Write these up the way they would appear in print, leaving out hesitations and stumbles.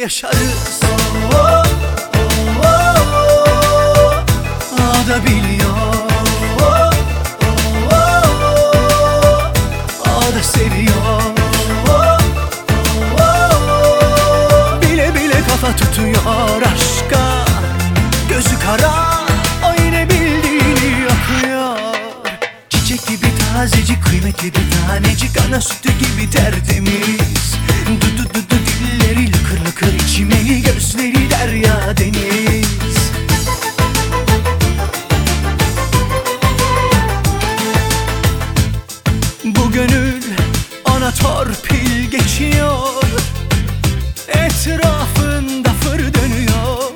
yaşarız. O da biliyor, o da seviyor. Bile bile kafa tutuyor aşka. Gözü kara, o yine bildiğini okuyor. Çiçek gibi tazecik, kıymetli bir tanecik, ana sütü gibi tertemiz. Du dilleri lıkır lıkır, içimeli gözleri derya deniz. Bu gönül ona torpil geçiyor, etrafında fır dönüyor.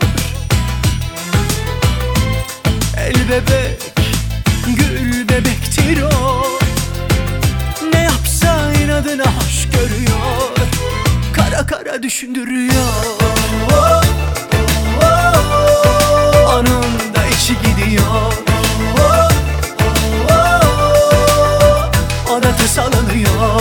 El bebek, gül bebektir o, ne yapsa inadına hoş görüyor. Kara kara düşündürüyor. Onun da içi gidiyor. O da tasalanıyor.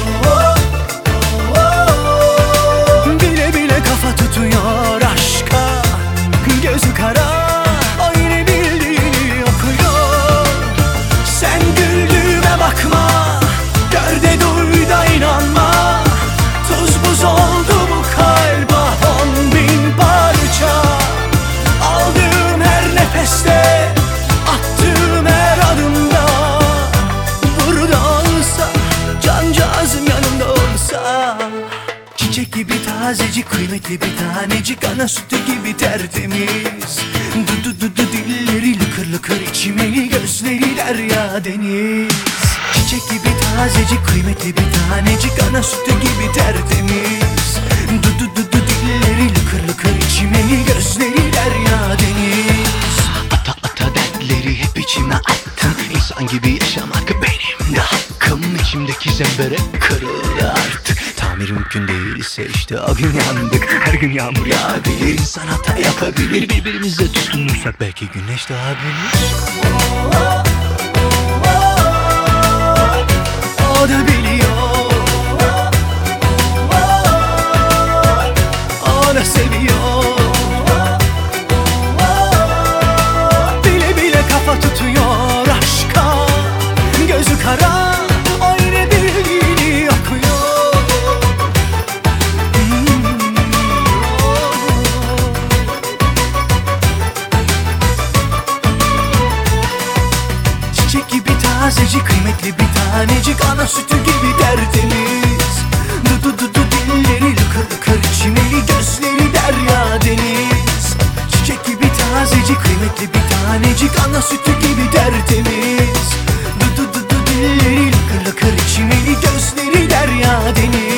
Bile bile kafa tutuyor aşka. Gözü kara, o yine bildiğini okuyor. Sen güldüğüme bakma, gör de duy da inanma. Tuz buz oldu bu kalp, 10.000 parça. Aldığım her nefeste, attığım her adımda. Burada olsa, cancağızım yanımda olsa. Çiçek gibi tazecik, kıymetli bir tanecik, ana sütü gibi tertemiz. Du dilleri lıkır lıkır, içimeli gözleri derya deniz. Çiçek gibi tazecik, kıymetli bir tanecik, ana sütü gibi tertemiz. Du dilleri lıkır lıkır, içimeli gözleri derya deniz. Ata ata dertleri hep içime attım. İnsan gibi yaşamak benim de hakkım. İçimdeki zembere kırıldı artık. Tamir mümkün değilse işte o gün yandık. Her gün yağmur yağabilir, insan hata yapabilir. Birbirimize tutunursak belki güneş doğabilir. O da biliyor, o da seviyor. Bile bile kafa tutuyor aşka. Gözü kara, o yine bildiğini okuyor. Çiçek gibi tazecik, kıymetli bir tanecik, ana sütü gibi tertemiz. Du dilleri lıkır lıkır, içimeli gözleri derya deniz. Çiçek gibi tazecik, kıymetli bir tanecik, ana sütü gibi tertemiz. Du dilleri lıkır lıkır, içimeli gözleri derya deniz.